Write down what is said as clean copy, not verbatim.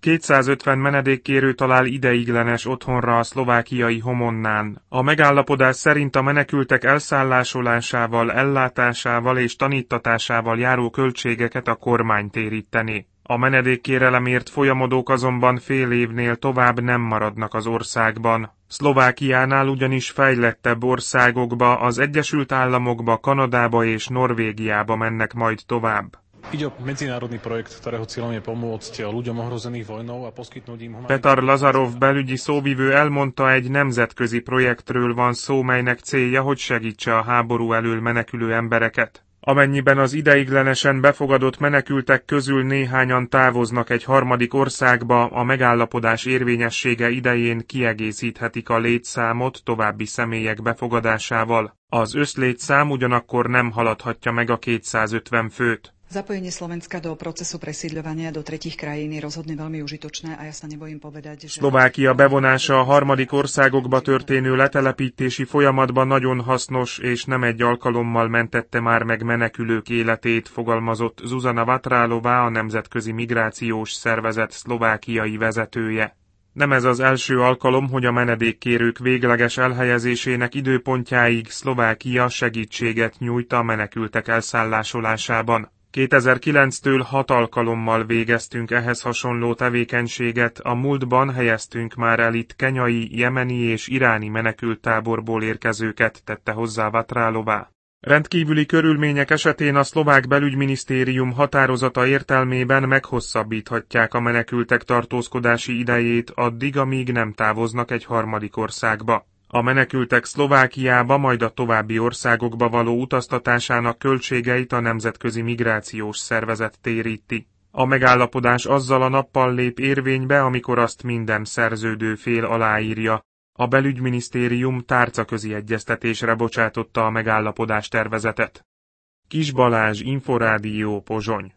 250 menedékkérő talál ideiglenes otthonra a szlovákiai Homonnán. A megállapodás szerint a menekültek elszállásolásával, ellátásával és taníttatásával járó költségeket a kormány téríteni. A menedékkérelemért folyamodók azonban fél évnél tovább nem maradnak az országban. Szlovákiánál ugyanis fejlettebb országokba, az Egyesült Államokba, Kanadába és Norvégiába mennek majd tovább. Ide o medzinárodný projekt, ktorého cieľom je pomôcť ľuďom ohrozených vojnou a poskytnúť im humanitárnu... Petar Lazarov belügyi szóvivő elmondta, egy nemzetközi projektről van szó, melynek célja, hogy segítse a háború elől menekülő embereket. Amennyiben az ideiglenesen befogadott menekültek közül néhányan távoznak egy harmadik országba, a megállapodás érvényessége idején kiegészíthetik a létszámot további személyek befogadásával. Az összlétszám ugyanakkor nem haladhatja meg a 250 főt. Zapojenie Slovenska do procesu presídľovania do tretích krajín je rozhodne veľmi užitočné a ja sa nebojím povedať, že... Szlovákia bevonása a harmadik országokba történő letelepítési folyamatban nagyon hasznos, és nem egy alkalommal mentette már meg menekülők életét, fogalmazott Zuzana Vatrálová, a Nemzetközi Migrációs Szervezet szlovákiai vezetője. Nem ez az első alkalom, hogy a menedékkérők végleges elhelyezésének időpontjáig Szlovákia segítséget nyújt a menekültek elszállásolásában. 2009-től 6 alkalommal végeztünk ehhez hasonló tevékenységet, a múltban helyeztünk már el itt kenyai, jemeni és iráni menekülttáborból érkezőket, tette hozzá Vatrálová. Rendkívüli körülmények esetén a szlovák belügyminisztérium határozata értelmében meghosszabbíthatják a menekültek tartózkodási idejét addig, amíg nem távoznak egy harmadik országba. A menekültek Szlovákiába, majd a további országokba való utaztatásának költségeit a Nemzetközi Migrációs Szervezet téríti. A megállapodás azzal a nappal lép érvénybe, amikor azt minden szerződő fél aláírja. A belügyminisztérium tárcaközi egyeztetésre bocsátotta a megállapodás tervezetet. Kis Balázs, Inforádió, Pozsony.